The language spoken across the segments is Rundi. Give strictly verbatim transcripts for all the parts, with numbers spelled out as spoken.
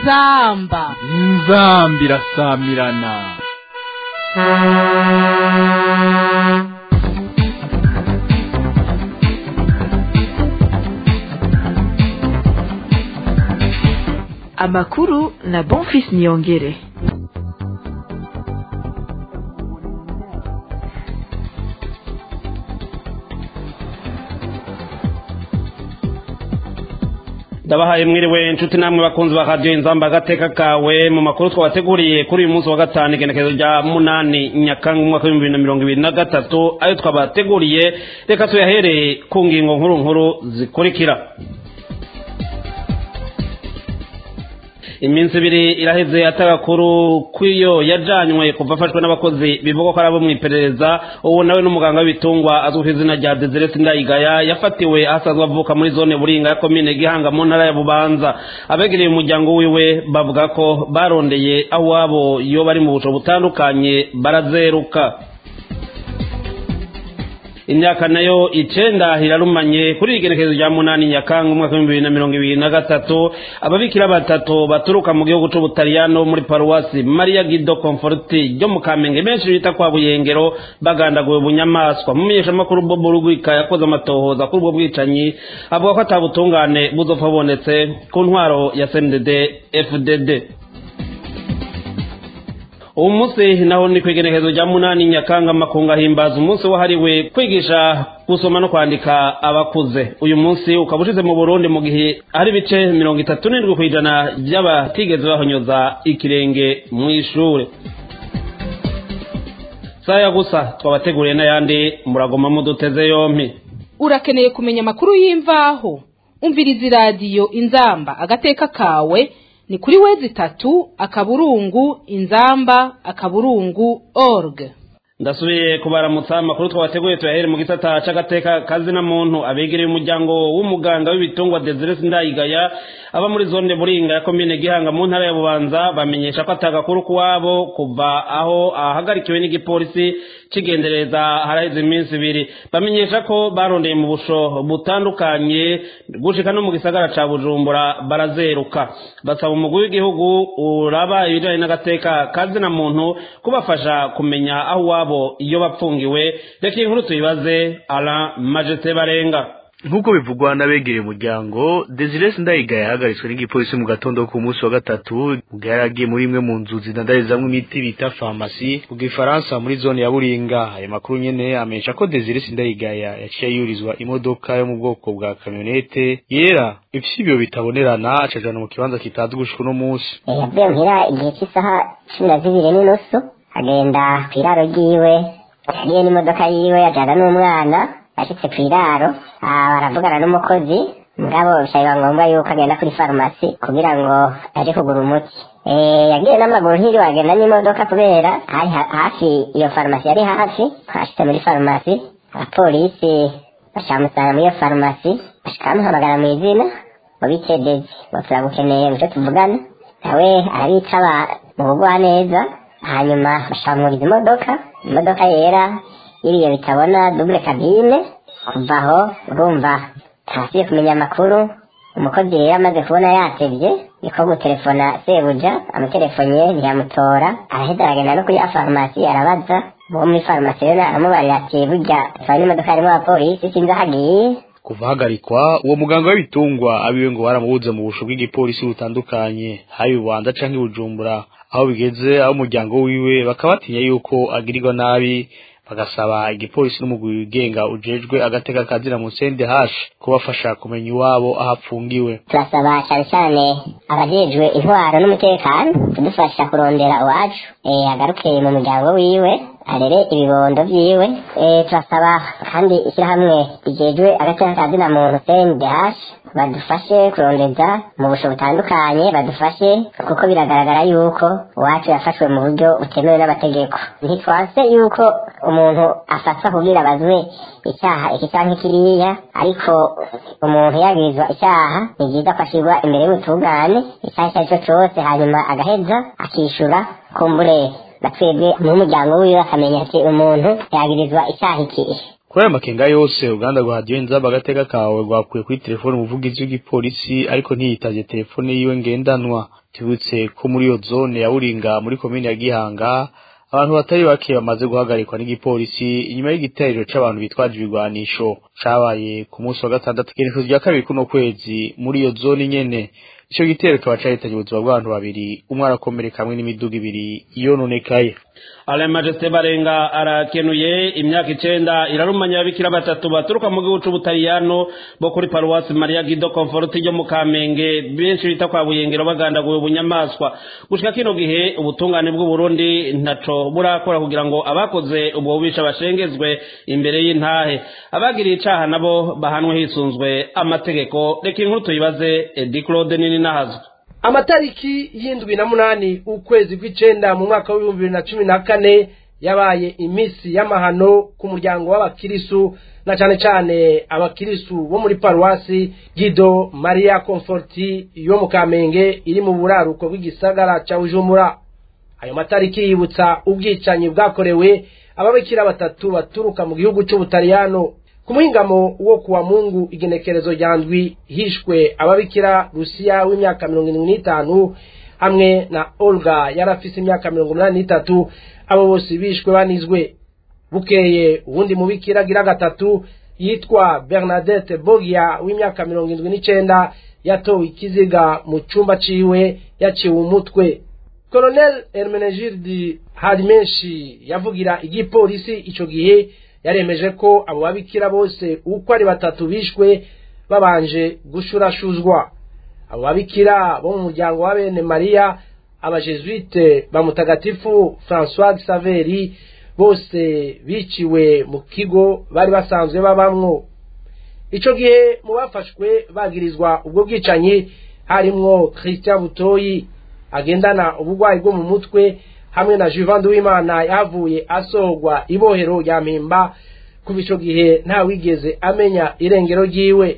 inzamba inzamba irasamirana. Amakuru na Bonfils Niyongere. Ndabahaye mwiriwe inshuti namwe bakunzi ba radio Inzamba gateka kawe mu makuru twabateguriye kuri uyu munsi wa gatanu igenekerezo rya munani Nyakanga umwaka wa bibiri na mirongo ibiri na gatatu ayo twabateguriye reka tuyahere ku ngingo nkuru nkuru zikurikira. Iminsi ibiri iraheze atagakuru kwiyo yajanywe kuva afashwe n'abakozi bivugwa ko arabo mwiperereza uwo nawe n'umuganga w'ibitungwa azwi ku izina rya Desire Sindayigaya yafatiwe asanzwe avuka muri zone Buringa ya komine Gihanga mu ntara ya Bubanza. Abegereye umuryango wiwe bavuga ko barondeye aho wabo iyo bari mu buco butandukanye barazeruka. Imyaka nayo icenda hirarumanye kuri igenekerezo rya munani Nyakanga umwaka wa bibiri na mirongo ibiri na gatatu ababikira batatu baturuka mu gihugu c'Ubutaliyano muri paruwasi Maria Guido Conforti ryo mu Kamenge benshi bita kwa Buyengero bagandaguwe bunyamaswa. Mu menyeshamakuru Bobo Rugwika yakoze amatohoza kuri ubwo bwicanyi avuga ko atabutungane buzopfa bonetse ku ntwaro ya C N D D F D D. Umunsi naho ni kwigenekezo rya munani Nyakanga makunga himbaza umunsi wahariwe kwigisha gusoma no kwandika abakuze. Uyu munsi ukabushize mu Burundi mu gihe ari bice mirongo itatu n'indwi kwijana by'abatigeze bahonyoza ikirenge mu ishure. Saya gusa twabateguriye n'ayandi muragoma muduteze yompi. Urakeneye kumenya makuru y'imvaho umviriza radio Inzamba agateka kawe ni kuri wezi tatu akaburungu inzamba akaburungu org. Ndasubiye kubaramutsa amakuru twabateguye tuyahere mu gisata c'agateka kazi na muntu. Abegereye umuryango w'umuganga w'ibitungwa Desire Sindayigaya aba muri zone Buringa ya komine Gihanga mu ntara ya Bubanza bamenyesha ko atagakuru kuwabo kuva aho ahagarikiwe n'igipolisi cigendereza haraheze iminsi ibiri. Bamenyesha ko barondeye mu busho butandukanye gushika no mu gisagara ca Bujumbura barazeruka. Basaba umugwi w'igihugu uraba ibijanye n'agateka kazi na muntu kubafasha kumenya aho wabo iyo bapfungiwe. Reka inkuru tuyibaze Alain Majete Barenga. Nkuko bivugwa n'abegereye umuryango, Desire Sindayigaya yahagaritswe n'igipolisi mu gatondo ku munsi wa gatatu bwaragiye muri imwe mu nzu zidandarizamwe imiti bita pharmacie mu Gifaransa muri zone ya Buringa. Ayo makuru nyene amenyesha ko Desire Sindayigaya yaciye yurizwa imodoka yo mu bwoko bwa kamyonete yera ifise ibyo bitabonerana acajana mu kibanza kitazwi gushika no munsi. Yavuye muhira igihe cy'isaha cumi na zibiri n'inusu agenda kw'iraro ryiwe yagiye n'imodoka yiwe yajana n'umwana ashitse kw'iraro baravugana n'umukozi mugabo bisaba ngombwa yuko agenda kuri farumasi kugira ngo aje kugura umuti. Eh yagiye n'amaguru ntiri wagenda n'imodoka kubera hari hafi iyo farumasi yari hafi. Ashitse muri farumasi abapolisi bashamusanga muri iyo farumasi bashikamuhamagara mu izina mu bitedezi baturagukeneye muco tuvugana nawe arabicaba mu bugwa neza hanyuma bashamuriza imodoka imodoka yera iriya bitabona double cabine. Kuva aho urumva hasi kumenya amakuru umukozi rero amaze kubona yatevye niko gutelefona sebuja amutelefoniye ntiyamutora araheza aragenda no kuri farumasi arabaza bo muri farumasi rero aramubarira ati burya twari imodoka harimo abapolisi sinzi ahagiye. Kuva hagarikwa uwo muganga w'ibitungwa abiwe ngo baramubuze mu busho bw'igipolisi butandukanye hayi Bubanza canke Bujumbura. Aho bigeze aho umuryango wiwe bakabatinya yuko agirirwa nabi bagasaba igipolisi n'umugwi wigenga ujejwe agateka kazira mu C N D H kubafasha kumenya iwabo ahapfungiwe. Turasaba cyane cyane abajejwe intwaro n'umutekano kudufasha kurondera uwacu eh agaruke mu muryango wiwe arere ibibondo vyiwe. Eh turasaba kandi ishyirahamwe rijejwe agateka kazira muntu C N D H badufashe kurondeza mu busho butandukanye badufashe kuko biragaragara yuko uwacu yafashwe mu buryo butemewe n'amategeko. Ntitwanse yuko umuntu afatwa kugira bazwe icyaha iki canke kiriya ariko umuntu yagirizwa icyaha ni byiza ko ashirwa imbere y'ubutungane icyaha cyo cyose hanyuma agaheza akishura kumbure batwebwe n'umuryango wiwe akamenya ati umuntu yagirizwa icyaha iki. kuri aya makenga yose uruganda rwa radiyo inzamba agateka kawe rwakuye kuri telefone umuvugizi w'igipolisi ariko ntiyitavye telefone yiwe ngendanwa. Tubutse ko muri iyo zone ya Buringa muri komine ya Gihanga abantu batari bake bamaze guhagarikwa n'igipolisi inyuma y'igiterero c'abantu bitwaje ibigwanisho cabaye ku munsi wa gatandatu igenekerezo rya kabiri kuno kwezi muri iyo zone nyene. Ico gitero kaba cahitanye ubuzima bw'abantu babiri, umwe arakomereka hamwe n'imiduga ibiri yononekaye. Ale Majesté Barenga arakenuye. Imyaka icenda irarumanya ababikira batatu baturuka mu gihugu c'Ubutaliyano bo kuri Paruwasi Maria Guido Comfort yo mu Kamenge benshi bita kwa Buyengero bagandaguye ubunyamaswa. Gushika kino gihe ubutungane bw'u Burundi ntaco burakora kugira ngo abakoze ubwo bubisha bashengezwe imbere y'intahe. Abagiriye icaha nabo bahanwe hisunzwe amategeko. Reka inkuru tuyibaze Edi Claude nini nahazwe. Amatariki y'indwi na munani ukwezi kw'icenda mu mwaka w'ibihumbi bibiri na cumi na kane yabaye imisi y'amahano ku muryango w'abakirisu na cane cane abakirisu bo muri Paruwasi Guido Maria Comforti yo mu Kamenge iri mu buraruko bw'igisagara ca Bujumbura. Ayo matariki yibutsa ubwicanyi bwakorewe ababikira batatu baturuka mu gihugu c'Ubutaliyano. Ku muhingamo wo kuwa Mungu igenekerezo rya ndwi hishwe ababikira Rusiya w'imyaka mirongo irindwi n'itanu hamwe na Olga yarafise imyaka mirongo umunani n'itatu. Abo bose bishwe banizwe. Bukeye uwundi mubikira gira gatatu yitwa Bernadette Bogia w'imyaka mirongo irindwi n'icenda yatowe ikiziga mu cumba ciwe yaciwe umutwe. Colonel Hermenegilde Harimenshi yavugira igipolisi ico gihe yaremeje ko abo babikira bose uko ari batatu bishwe babanje gushurashuzwa. Abo babikira bo mu muryango wa bene Maria abajesuite ba mutagatifu François Xaveri bose biciwe mu kigo bari basanzwe babamwo. Ico gihe mu bafashwe bagirizwa ubwo bwicanyi harimwo Christian Butoyi agendana ubugwayi bwo mu mutwe hamwe na Juvandi w'Imana yavuye asohogwa ibohero rya Mpimba. Kuva ico gihe nta wigeze amenya irengero ryiwe.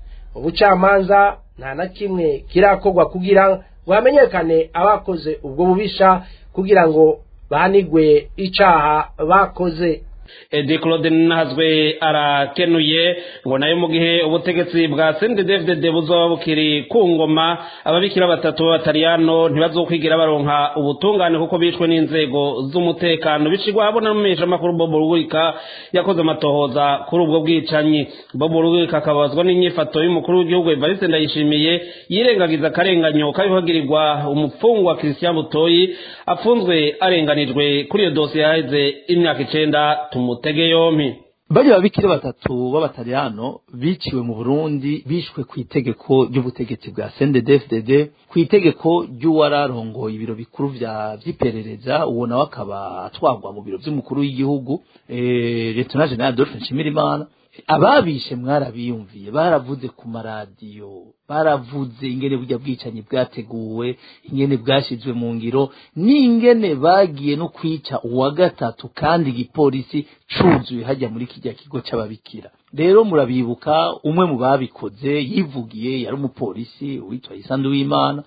Ubucamanza nta na kimwe kirakorwa kugira ngo hamenyekane abakoze ubwo bubisha kugira ngo bahanigwe icaha bakoze. Edi Claude Nahazwe arakenuye. Ngo nayo mu gihe ubutegetsi bwa C N D D F D D buzoba bukiri ku ngoma ababikira batatu b'Abataliyano ntibazokwigira baronka ubutungane kuko bishwe n'inzego z'umutekano. Bicigwa habona mu mesha makuru Bobo Rugurika yakoze amatohoza kuri ubwo bwicanyi. Bobo Rugurika akabazwa n'inyifato y'umukuru w'igihugu Evariste Ndayishimiye yirengagiza akarenganyo kabihagirirwa umupfungwa Christian Butoyi afunzwe arenganijwe kuri iyo dosiye yaheze imyaka icenda. Mutege yompi bari babikira batatu b'Abataliyano biciwe mu Burundi bishwe ku itegeko ry'ubutegetsi bwa C N D D F D D ku itegeko ry'uwararongoye ibiro bikuru vya vyiperereza uwo nawe akaba atwagwa mu biro vy'umukuru w'igihugu eh Lieutenant General Adolphe Nshimirimana. Ababishe mwarabiyumviye baravuze ku maradiyo baravuze ingene burya bwicanyi bwateguwe ingene bwashizwe mu ngiro n'ingene bagiye no kwica uwa gatatu kandi igipolisi cuzuye hajya muri kijya kigo c'ababikira. Rero murabibuka umwe mu babikoze yivugiye yari umupolisi witwa Isandu w'Imana,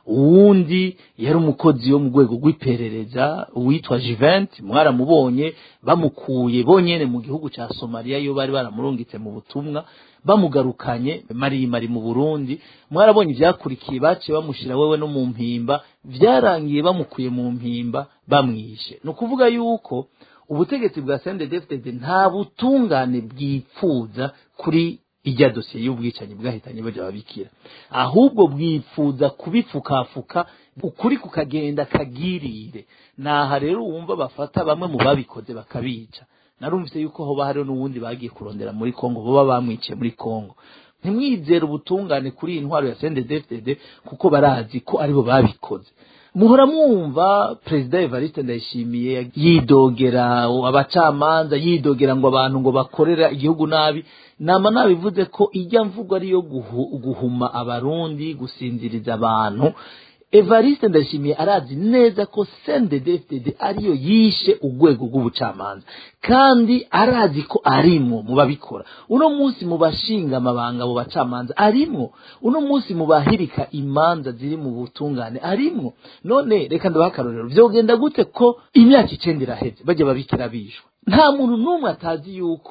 uwundi yari umukozi wo mu rwego rw'iperereza witwa Juvent mwaramubonye bamukuye bonyene mu gihugu ca Somalia yo bari baramurungitse mu butumwa bamugarukanye mari mari mu Burundi. Mwarabonye ivyakurikiye bace bamushira wewe no mu mpimba vyarangiye bamukuye mu mpimba bamwishe. No kuvuga yuko ubutegetsi bwa C N D D F D D nta butungane bwipfuza kuri ijya dosiye y'ubwicanyi bwahitanye baje babikira, ahubwo bwifuza kubifukafuka ukuri kukagenda kagirire. Naha rero wumva bafata bamwe mu babikoze bakabica. Narumvise yuko hoba hari n'uwundi bagiye kurondera muri Kongo boba bamwiciye muri Kongo. Ntimwizera ubutungane kuri intwaro ya C N D D F D D kuko barazi ko aribo babikoze. Muhora mwumva President Evariste Ndayishimiye yidogera abacamanza yidogera ngo abantu ngo bakorera igihugu nabi. Nama nabivuze ko ijya mvugo ari yo guhu, guhuma abarundi gusinziriza abantu. Evariste Ndayishimiye arazi neza ko C N D D F D D ariyo yishe urwego rw'ubucamanza kandi arazi ko arimwo mu babikora. Uno munsi mu bashinga amabanga abo bacamanza arimwo, uno munsi mu bahirika imanza ziri mu butungane arimwo. None reka ndabakarorero vyogenda gute ko imyaka icenda iraheze baje babikira bishwe? Nta muntu numwe atazi yuko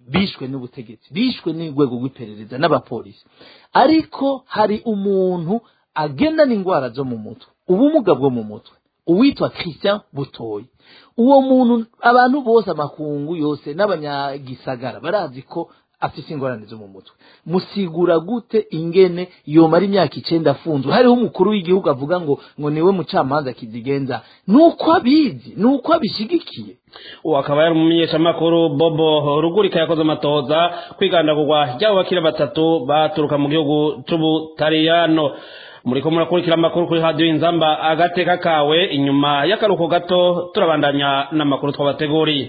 bishwe n'ubutegetsi bishwe n'urwego rw'iperereza n'abapolisi ariko hari umuntu agendana ingwara zo mu mutwe ubumuga bwo mu mutwe uwitwa Christian Butoyi uwo muntu abantu bose amakungu yose n'abanyagisagara barazi ko afise ingorane zo mu mutwe musigura gute ingene yomara imyaka icenda afunzwe hariho umukuru w'igihugu avuga ngo ngo niwe mucamanza kizigenza nuko abizi nuko abishigikiye uwo akaba yari umumenyeshamakuru Bobo Rugurika yakoze amatoza kwigandagurwa ry'abo bakira batatu baturuka mu gihugu c'Ubutaliyano muriko murakurikira amakuru kuri radio Inzamba agateka kawe inyuma y'akaruko gato turabandanya n'amakuru twabateguriye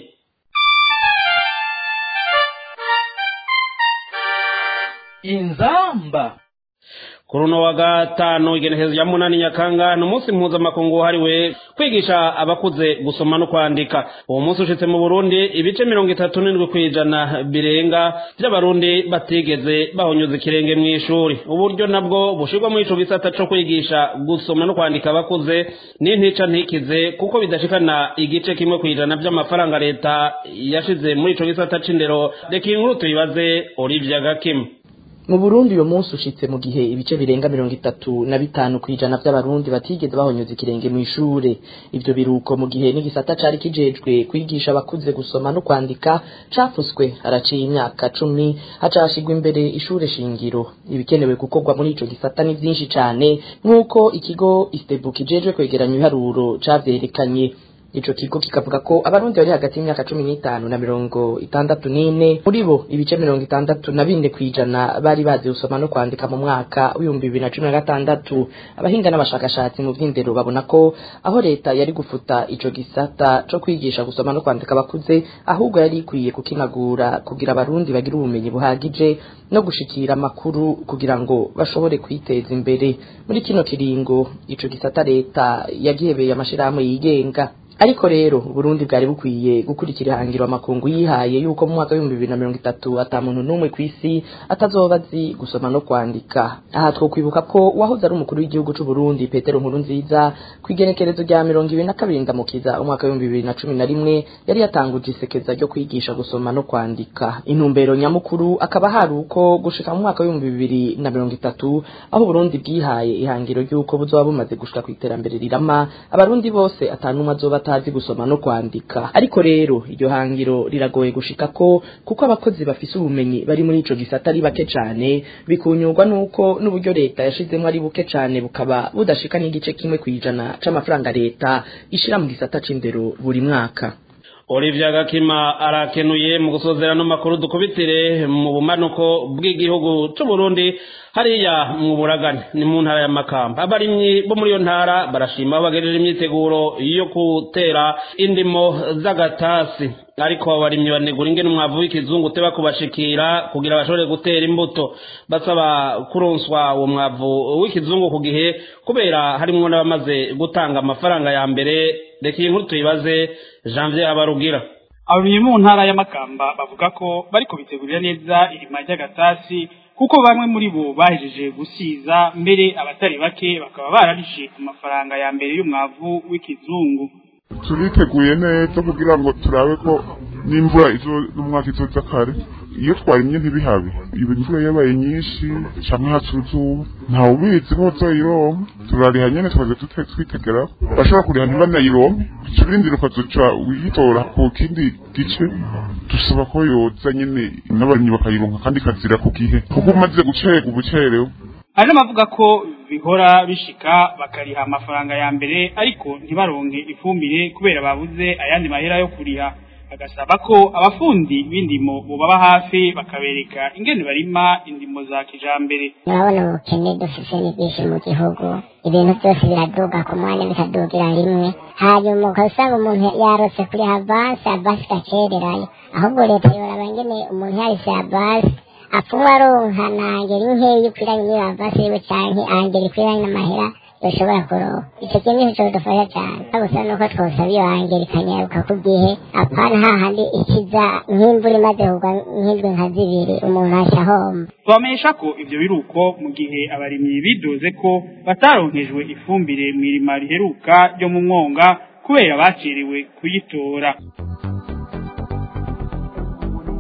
Inzamba Kuruno wa gatanu igenekerezo ya munani Nyakanga n'umunsi mpuzamakungu wahariwe kwigisha abakuze gusoma no kwandika. Uwo munsi ushitse mu Burundi ibice mirongo itatu n'indwi kwijana birenga by'abarundi batigeze bahonyuza ikirenge mu ishuri. Uburyo nabwo bushirwa mu ico gisata cyo kwigisha gusoma no kwandika abakuze n'intica ntikize kuko bidashikana igice kimwe kwijana by'amafaranga leta yashize muri ico gisata c'indero. Reka inkuru tuyibaze Olivia Gakim. Mu Burundi uyo munsi ushitse mu gihe ibice birenga mirongo itatu na bitanu kwijana by'abarundi batigeze bahonyuza ikirenge mu ishure. Ivyo biruko mu gihe n'igisata cari kijejwe kwigisha abakuze gusoma no kwandika cafuswe haraciye imyaka cumi hacashigwa imbere ishure shingiro. Ibikenewe gukorwa muri ico gisata ni vyinshi cane nk'uko ikigo Istebu kijejwe kwegeranya ibiharuro cavyerekanye. Ico kigo kikavuga ko abarundi bari hagati y'imyaka cumi n'itanu na mirongo itandatu n'ine muri bo ibice mirongo itandatu na bine kwijana bari bazi gusoma no kwandika mu mwaka w'ibihumbi bibiri na cumi na gatandatu. Abahinga n'abashakashatsi mu vy'indero babona ko aho leta yari gufuta ico gisata co kwigisha gusoma no kwandika abakuze ahubwo yari ikwiye kukinagura kugira abarundi bagira ubumenyi buhagije no gushikira amakuru kugira ngo bashobore kwiteza imbere. Muri kino kiringo ico gisata leta yagihebeye amashirahamwe yigenga. Ariko rero Burundi bwari bukwiye gukurikira hangiro amakungu yihaye yuko mu mwaka w'ibihumbi bibiri na mirongo itatu ata muntu n'umwe kw'isi atazobazi gusoma no kwandika. Aha twokwibuka ko wahoze ari umukuru w'igihugu c'u Burundi Petero Nkurunziza kwigenekerezo rya mirongo ibiri na kabiri ndamukiza umwaka w'ibihumbi bibiri na cumi na rimwe yari yatanguje isekeza ryo kwigisha gusoma no kwandika. Intumbero nyamukuru akaba hari uko gushika mu mwaka w'ibihumbi bibiri na mirongo itatu aho Burundi bwihaye ihangiro ry'uko buzoba bumaze gushika ku iterambere rirama abarundi bose atanumwe azoba tazi gusoma no kwandika. Ariko rero iryo hangiro riragoye gushika ko kuko abakozi bafise ubumenyi bari muri ico gisata ari bake cane bikunyurwa nuko n'uburyo leta yashizemo ari buke cane bukaba budashika n'igice kimwe kwijana c'amafaranga leta ishira mu gisata c'indero buri mwaka. Olivia Gakima arakenuye mu gusozera no makuru dukubitire mu bumanuko bw'igihugu c'u Burundi hariya mu Buragane ni mu ntara ya Makamba. Abarimyi bo muri yo ntara barashima bagejeje imyiteguro yo gutera indimo z'agatasi ariko abarimyi banegura ingene umwavu w'ikizungu teba kubashikira kugira bashobore gutera imbuto basaba kuronswa uwo mwavu w'ikizungu ku gihe kubera harimwo n'abamaze gutanga amafaranga ya mbere. Reka iyi nkuru tuyibaze Janvier Abarugira. Abarimyi mu ntara ya Makamba bavuga ko bariko bitegurira neza irima ry'agatasi kuko bamwe muri bo bahejeje gusiza mbere abatari bake bakaba bararishe amafaranga ya mbere y'umwavu w'ikizungu. Turiteguye neza kugira ngo turabe ko n'imvura izo n'umwaka izoza kare iyo twarimye ntibihabe iyo imvura yabaye nyinshi cyangwa hatsuzuba ntawe ubizi ko tuyironka turariha nyene twaze twitegera bashobora kuriha ntibanayironke turindira ukazoca witora ku kindi gice dusaba ko yoza nyene n'abarimyi bakayironka kandi kazira ku gihe kuko umaze gucererwa ubucerewe. Hari n'amavuga ko bihora bishika bakariha amafaranga ya mbere ariko ntibaronke ifumbire kubera babuze ayandi mahera yo kuriha. Agasaba ko abafundi b'indimo bobaba hafi bakabereka ingene barima indimo za kijambere. Urabona ubukene dufise ni bwinshi mu gihugu, ibintu byose biraduga ku mwanya bikadugira rimwe, hanyuma ukasanga umuntu yarose kuri avance avance gacererayo, ahubwo leta yoraba ingene umuntu yarise avance apfuma aronka nangera inkeyi kwiranye n'iyo avance yiwe canke angera ikwiranye n'amahera yoshobora kuroba. Ico kintu nico dufasha cane gusa nuko twosaba iyo angera ikanyaruka ku gihe apana hahandi ikiza nk'imvura imaze kugwa nk'indwi nka zibiri umuntu aca ahomba. Twamenyesha ko ivyo biruko mu gihe abarimyi bidoze ko bataronkejwe ifumbire mw'irima riheruka ryo mu mwonga kubera bacerewe kuyitora.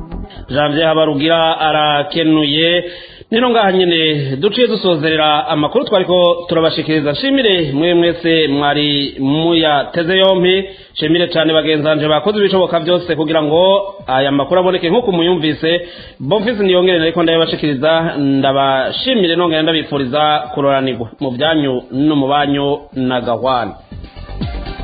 Janvier Habarugira arakenuye nino ngaha nyene duciye dusozerera amakuru twariko turabashikiriza nshimire mwe mwese mwari muyateze yompi nshimire cyane bagenzanje bakoze ibishoboka byose kugira ngo aya makuru aboneke nkuko muyumvise Bonfils Niyongere nariko ndabashikiriza ndabashimire nongera ndabifuriza kuroranirwa mu byanyu no mu banyu na gahwana